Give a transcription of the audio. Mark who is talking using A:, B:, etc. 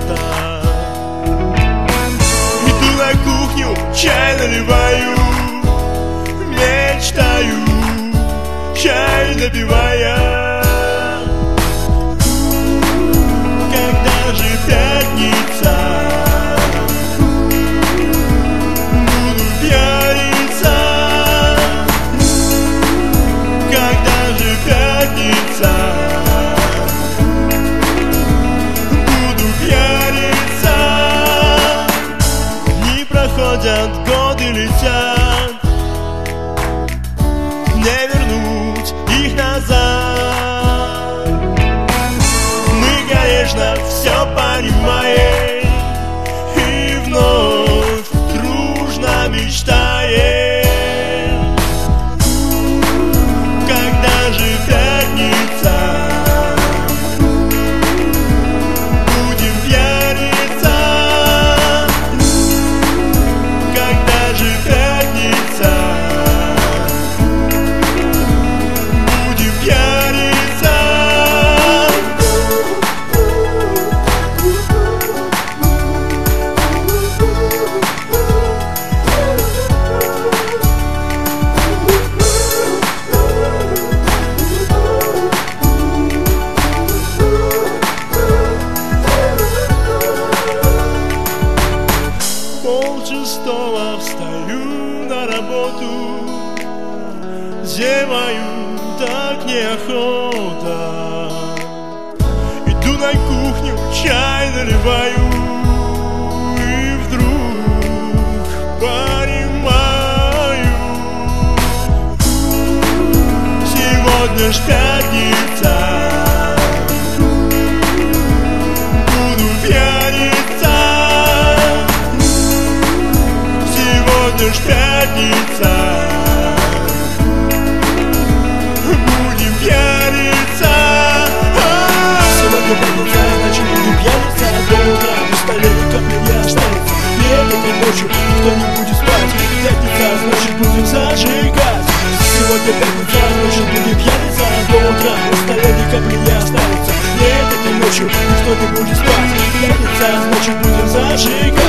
A: место. Иду на кухню, чай наливаю, мечтаю, чай допивая. Когда же пятница, буду пьяница. Когда же пятница, буду пьяница. Дни проходят, годы летят, не вернуть их назад. Мы, конечно, все понимаем и вновь дружно мечтаем. Когда же пятница, будем пьяница. Когда же пятница, будем пьяница. Полшестого встаю на работу, зеваю, так неохота. Иду на кухню, чай наливаю, и вдруг понимаю, сегодня ж пятница, буду пьяница. Сегодня ж пятница, будем пьяница.
B: Сегодня пятница, значит буду пьяница. До утра в столе капли не останется. И этой ночью никто не будет спать. Пятница, значит будем зажигать. Сегодня пятница, значит будем пьяница. До утра в столе ни капли не останется. И этой ночью никто не будет спать. Пятница, значит будем зажигать.